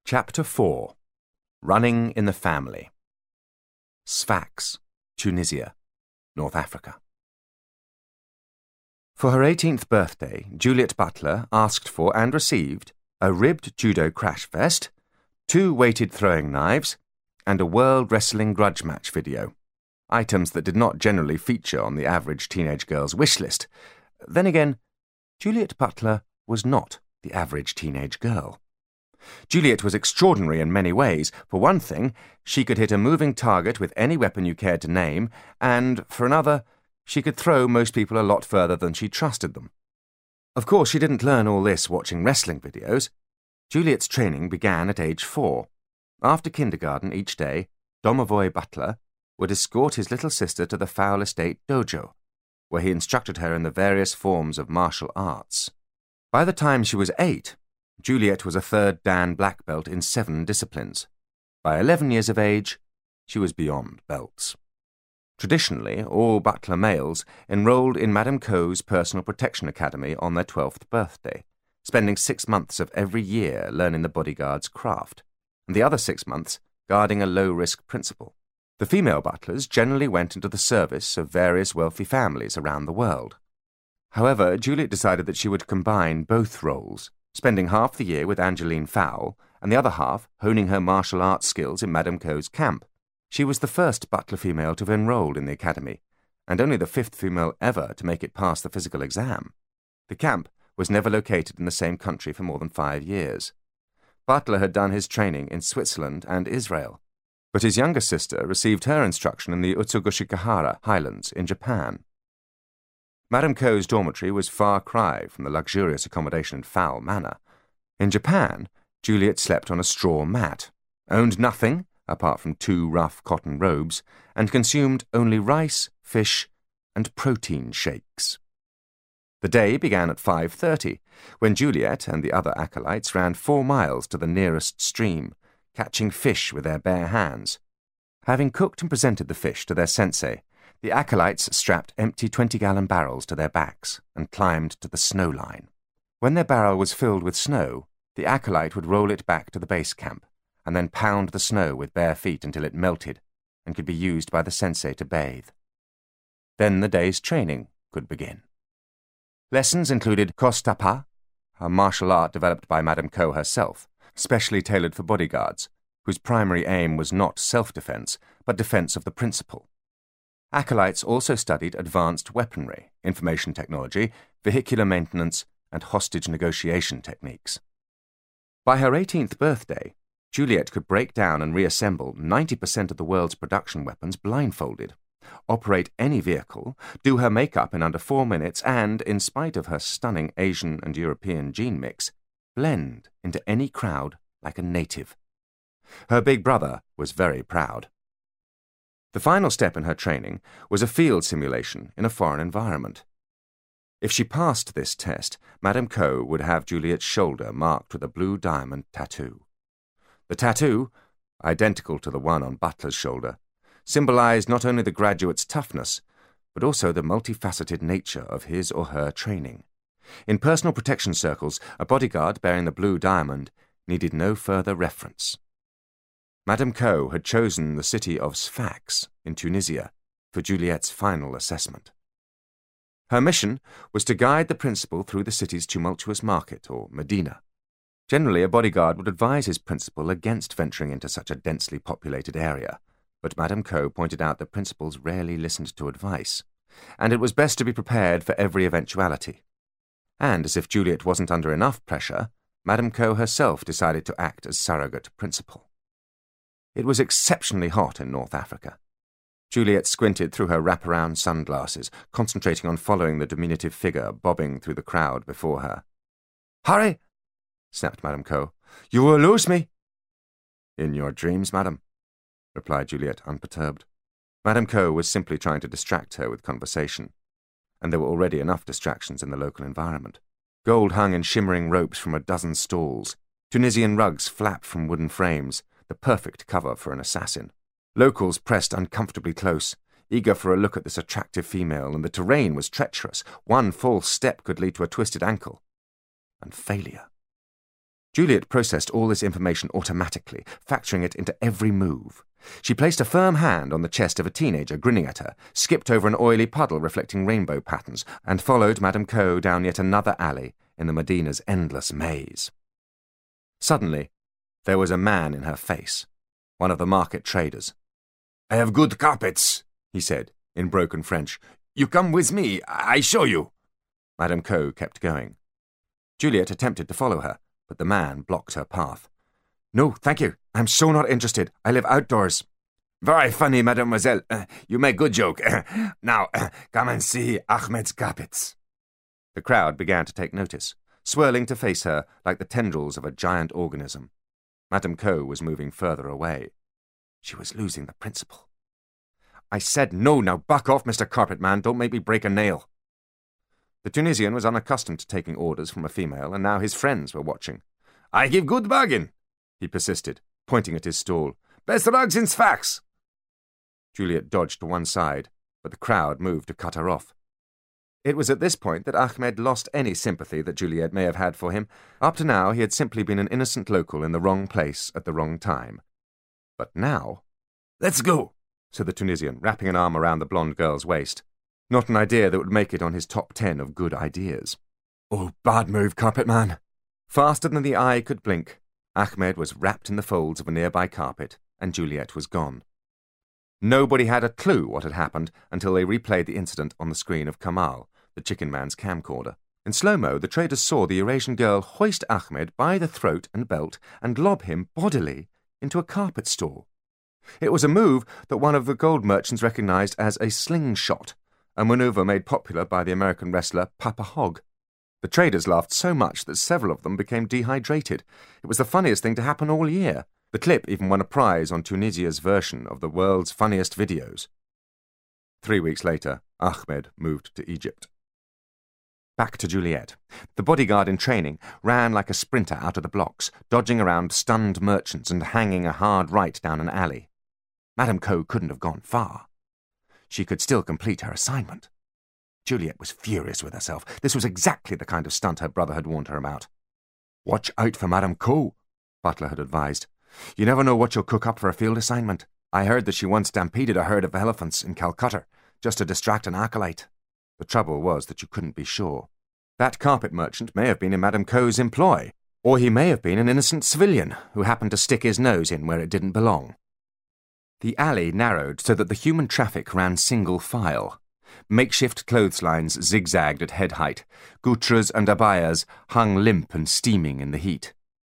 Chapter 4. Running in the Family. Sfax, Tunisia, North Africa. For her 18th birthday, Juliet Butler asked for and received a ribbed judo crash vest, 2 weighted throwing knives, and a World Wrestling Grudge Match video. Items that did not generally feature on the average teenage girl's wish list. Then again, Juliet Butler was not the average teenage girl. Juliet was extraordinary in many ways. For one thing, she could hit a moving target with any weapon you cared to name, and, for another, she could throw most people a lot further than she trusted them. Of course, she didn't learn all this watching wrestling videos. Juliet's training began at age 4. After kindergarten each day, Domovoy Butler would escort his little sister to the Fowl Estate Dojo, where he instructed her in the various forms of martial arts. By the time she was 8, Juliet was a 3rd Dan black belt in 7 disciplines. By 11 years of age, she was beyond belts. Traditionally, all Butler males enrolled in Madame Coe's Personal Protection Academy on their 12th birthday, spending 6 months of every year learning the bodyguard's craft, and the other 6 months guarding a low-risk principal. The female butlers generally went into the service of various wealthy families around the world. However, Juliet decided that she would combine both roles, spending half the year with Angeline Fowl and the other half honing her martial arts skills in Madame Coe's camp. She was the first Butler female to have enrolled in the academy, and only the 5th female ever to make it past the physical exam. The camp was never located in the same country for more than 5 years. Butler had done his training in Switzerland and Israel, but his younger sister received her instruction in the Utsugushikahara Highlands in Japan. Madame Coe's dormitory was far cry from the luxurious accommodation in Fowl Manor. In Japan, Juliet slept on a straw mat, owned nothing apart from 2 rough cotton robes, and consumed only rice, fish, and protein shakes. The day began at 5:30, when Juliet and the other acolytes ran 4 miles to the nearest stream, catching fish with their bare hands. Having cooked and presented the fish to their sensei, the acolytes strapped empty 20-gallon barrels to their backs and climbed to the snow line. When their barrel was filled with snow, the acolyte would roll it back to the base camp and then pound the snow with bare feet until it melted and could be used by the sensei to bathe. Then the day's training could begin. Lessons included Kostapa, a martial art developed by Madame Coe herself, specially tailored for bodyguards, whose primary aim was not self-defense, but defense of the principal. Acolytes also studied advanced weaponry, information technology, vehicular maintenance, and hostage negotiation techniques. By her 18th birthday, Juliet could break down and reassemble 90% of the world's production weapons blindfolded, operate any vehicle, do her makeup in under 4 minutes, and, in spite of her stunning Asian and European gene mix, blend into any crowd like a native. Her big brother was very proud. The final step in her training was a field simulation in a foreign environment. If she passed this test, Madame Coe would have Juliet's shoulder marked with a blue diamond tattoo. The tattoo, identical to the one on Butler's shoulder, symbolized not only the graduate's toughness, but also the multifaceted nature of his or her training. In personal protection circles, a bodyguard bearing the blue diamond needed no further reference. Madame Coe had chosen the city of Sfax in Tunisia for Juliet's final assessment. Her mission was to guide the principal through the city's tumultuous market, or Medina. Generally, a bodyguard would advise his principal against venturing into such a densely populated area, but Madame Coe pointed out that principals rarely listened to advice, and it was best to be prepared for every eventuality. And as if Juliet wasn't under enough pressure, Madame Coe herself decided to act as surrogate principal. It was exceptionally hot in North Africa. Juliet squinted through her wraparound sunglasses, concentrating on following the diminutive figure bobbing through the crowd before her. "Hurry!" snapped Madame Coe. "You will lose me." "In your dreams, madam," replied Juliet, unperturbed. Madame Coe was simply trying to distract her with conversation, and there were already enough distractions in the local environment. Gold hung in shimmering ropes from a dozen stalls. Tunisian rugs flapped from wooden frames, the perfect cover for an assassin. Locals pressed uncomfortably close, eager for a look at this attractive female, and the terrain was treacherous. One false step could lead to a twisted ankle and failure. Juliet processed all this information automatically, factoring it into every move. She placed a firm hand on the chest of a teenager grinning at her, skipped over an oily puddle reflecting rainbow patterns, and followed Madame Co down yet another alley in the Medina's endless maze. Suddenly, there was a man in her face, one of the market traders. "I have good carpets," he said, in broken French. "You come with me, I show you." Madame Co kept going. Juliet attempted to follow her, but the man blocked her path. "No, thank you. I'm so not interested. I live outdoors." "Very funny, mademoiselle. You make good joke. Now, come and see Ahmed's carpets." The crowd began to take notice, swirling to face her like the tendrils of a giant organism. Madame Co was moving further away. She was losing the principle. "I said no, now back off, Mr. Carpet Man. Don't make me break a nail." The Tunisian was unaccustomed to taking orders from a female, and now his friends were watching. "I give good bargain," he persisted, pointing at his stall. "Best rugs in Sfax." Juliet dodged to one side, but the crowd moved to cut her off. It was at this point that Ahmed lost any sympathy that Juliet may have had for him. Up to now, he had simply been an innocent local in the wrong place at the wrong time. But now... "Let's go," said the Tunisian, wrapping an arm around the blonde girl's waist. Not an idea that would make it on his top 10 of good ideas. Oh, bad move, Carpet Man. Faster than the eye could blink, Ahmed was wrapped in the folds of a nearby carpet, and Juliet was gone. Nobody had a clue what had happened until they replayed the incident on the screen of Kamal, the chicken man's camcorder. In slow-mo, the traders saw the Eurasian girl hoist Ahmed by the throat and belt and lob him bodily into a carpet stall. It was a move that one of the gold merchants recognized as a slingshot, a maneuver made popular by the American wrestler Papa Hogg. The traders laughed so much that several of them became dehydrated. It was the funniest thing to happen all year. The clip even won a prize on Tunisia's version of the world's funniest videos. 3 weeks later, Ahmed moved to Egypt. Back to Juliet. The bodyguard in training ran like a sprinter out of the blocks, dodging around stunned merchants and hanging a hard right down an alley. Madame Co couldn't have gone far. She could still complete her assignment. Juliet was furious with herself. This was exactly the kind of stunt her brother had warned her about. "Watch out for Madame Co," Butler had advised. "You never know what she'll cook up for a field assignment. I heard that she once stampeded a herd of elephants in Calcutta, just to distract an acolyte." The trouble was that you couldn't be sure. That carpet merchant may have been in Madame Co's employ, or he may have been an innocent civilian who happened to stick his nose in where it didn't belong. The alley narrowed so that the human traffic ran single file. Makeshift clotheslines zigzagged at head height. Gutras and abayas hung limp and steaming in the heat.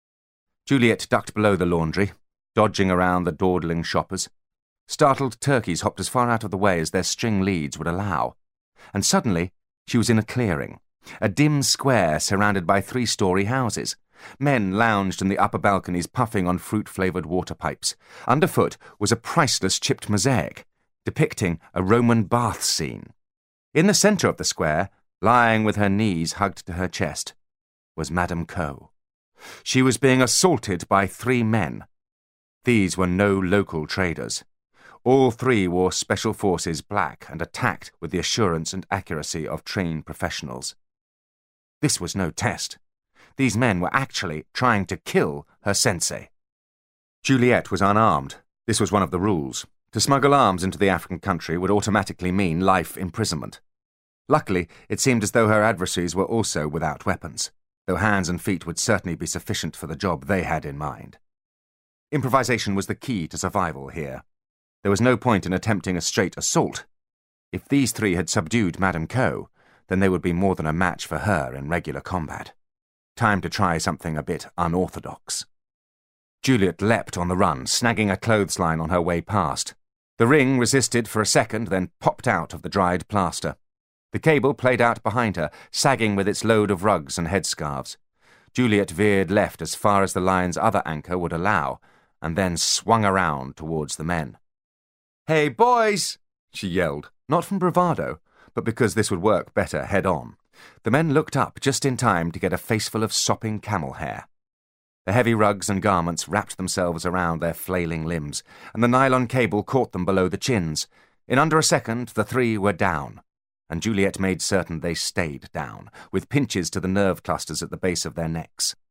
Juliet ducked below the laundry, dodging around the dawdling shoppers. Startled turkeys hopped as far out of the way as their string leads would allow. And suddenly she was in a clearing, a dim square surrounded by 3-story houses. Men lounged in the upper balconies puffing on fruit-flavoured water pipes. Underfoot was a priceless chipped mosaic, depicting a Roman bath scene. In the centre of the square, lying with her knees hugged to her chest, was Madame Co. She was being assaulted by 3 men. These were no local traders. All 3 wore Special Forces black and attacked with the assurance and accuracy of trained professionals. This was no test. These men were actually trying to kill her sensei. Juliet was unarmed. This was one of the rules. To smuggle arms into the African country would automatically mean life imprisonment. Luckily, it seemed as though her adversaries were also without weapons, though hands and feet would certainly be sufficient for the job they had in mind. Improvisation was the key to survival here. There was no point in attempting a straight assault. If these 3 had subdued Madame Co, then they would be more than a match for her in regular combat. Time to try something a bit unorthodox. Juliet leapt on the run, snagging a clothesline on her way past. The ring resisted for a second, then popped out of the dried plaster. The cable played out behind her, sagging with its load of rugs and headscarves. Juliet veered left as far as the line's other anchor would allow, and then swung around towards the men. "Hey, boys!" she yelled, not from bravado, but because this would work better head-on. The men looked up just in time to get a faceful of sopping camel hair. The heavy rugs and garments wrapped themselves around their flailing limbs, and the nylon cable caught them below the chins. In under a second, the 3 were down, and Juliet made certain they stayed down, with pinches to the nerve clusters at the base of their necks.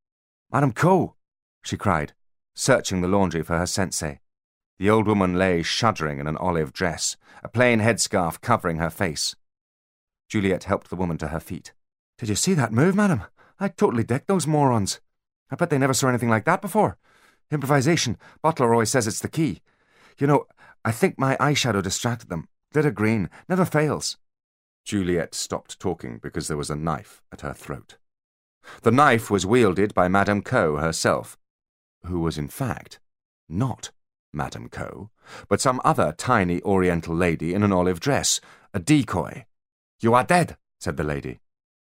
Madame Ko, she cried, searching the laundry for her sensei. The old woman lay shuddering in an olive dress, a plain headscarf covering her face. Juliet helped the woman to her feet. Did you see that move, madam? I totally decked those morons. I bet they never saw anything like that before. Improvisation. Butler always says it's the key. You know, I think my eyeshadow distracted them. Glitter green. Never fails. Juliet stopped talking because there was a knife at her throat. The knife was wielded by Madame Ko herself, who was in fact not Madame Ko, but some other tiny Oriental lady in an olive dress, a decoy. You are dead, said the lady.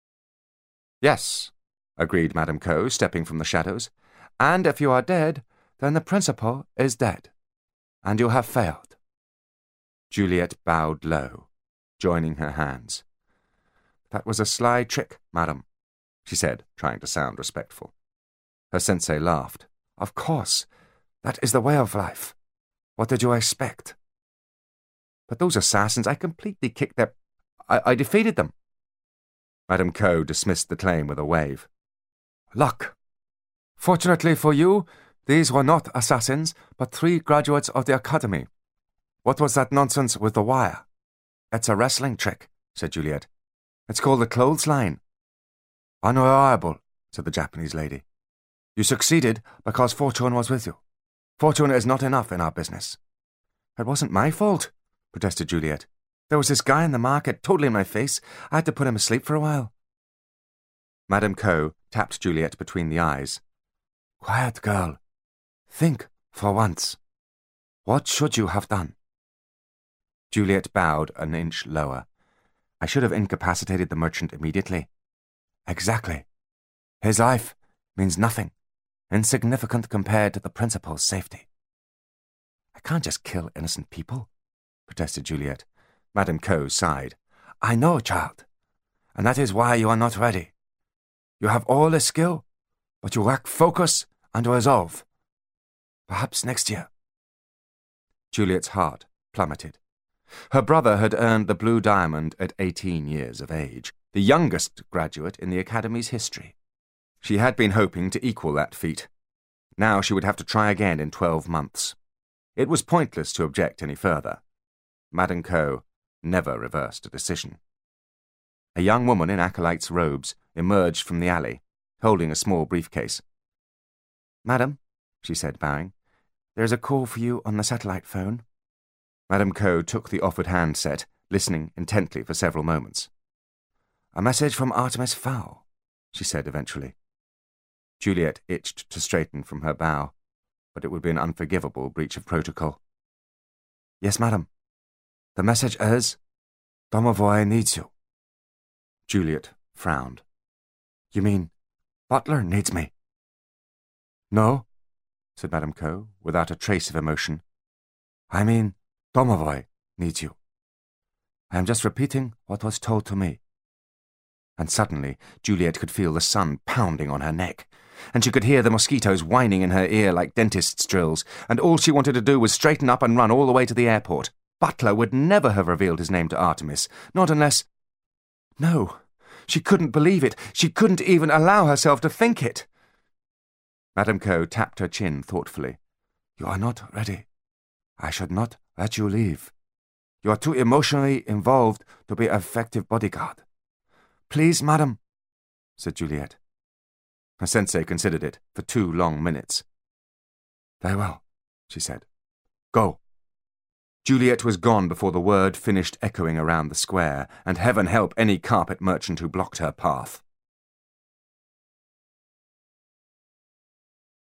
Yes, agreed Madame Ko, stepping from the shadows. And if you are dead, then the principal is dead, and you have failed. Juliet bowed low, joining her hands. That was a sly trick, madam, she said, trying to sound respectful. Her sensei laughed. Of course, that is the way of life. What did you expect? But those assassins, I completely kicked their... I defeated them. Madame Ko dismissed the claim with a wave. Luck. Fortunately for you, these were not assassins, but 3 graduates of the academy. What was that nonsense with the wire? It's a wrestling trick, said Juliet. It's called a clothesline. Unreliable, said the Japanese lady. You succeeded because fortune was with you. Fortune is not enough in our business. It wasn't my fault, protested Juliet. There was this guy in the market, totally in my face. I had to put him asleep for a while. Madame Ko tapped Juliet between the eyes. Quiet, girl. Think for once. What should you have done? Juliet bowed an inch lower. I should have incapacitated the merchant immediately. Exactly. His life means nothing, insignificant compared to the principal's safety. I can't just kill innocent people, protested Juliet. Madame Ko sighed. I know, child, and that is why you are not ready. You have all the skill, but you lack focus and resolve. Perhaps next year. Juliet's heart plummeted. Her brother had earned the Blue Diamond at 18 years of age, the youngest graduate in the Academy's history. She had been hoping to equal that feat. Now she would have to try again in 12 months. It was pointless to object any further. Madame Ko never reversed a decision. A young woman in acolyte's robes emerged from the alley, holding a small briefcase. Madam, she said, bowing, there is a call for you on the satellite phone. Madame Ko took the offered handset, listening intently for several moments. A message from Artemis Fowl, she said eventually. Juliet itched to straighten from her bow, but it would be an unforgivable breach of protocol. Yes, madam. The message is, Domovoy needs you. Juliet frowned. You mean Butler needs me? No, said Madame Ko, without a trace of emotion. I mean, Domovoy needs you. I am just repeating what was told to me. And suddenly Juliet could feel the sun pounding on her neck, and she could hear the mosquitoes whining in her ear like dentist's drills, and all she wanted to do was straighten up and run all the way to the airport. Butler would never have revealed his name to Artemis, not unless... No, she couldn't believe it. She couldn't even allow herself to think it. Madame Ko tapped her chin thoughtfully. You are not ready. I should not let you leave. You are too emotionally involved to be an effective bodyguard. Please, madam, said Juliet. Her sensei considered it for 2 long minutes. Very well, she said. Go. Juliet was gone before the word finished echoing around the square, and heaven help any carpet merchant who blocked her path.